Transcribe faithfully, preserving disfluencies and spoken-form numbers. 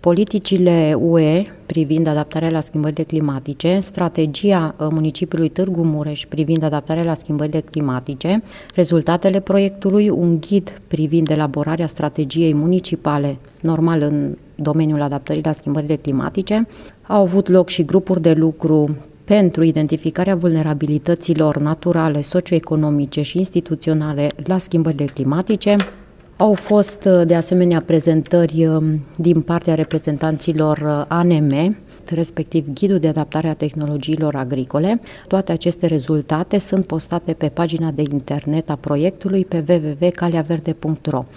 politicile U E privind adaptarea la schimbările climatice, strategia municipiului Târgu Mureș privind adaptarea la schimbările climatice, rezultatele proiectului, un ghid privind elaborarea strategiei municipale, normal în domeniul adaptării la schimbările climatice. Au avut loc și grupuri de lucru pentru identificarea vulnerabilităților naturale, socioeconomice și instituționale la schimbările climatice. Au fost de asemenea prezentări din partea reprezentanților A N M, respectiv Ghidul de adaptare a tehnologiilor agricole. Toate aceste rezultate sunt postate pe pagina de internet a proiectului pe w w w punct calea verde punct r o.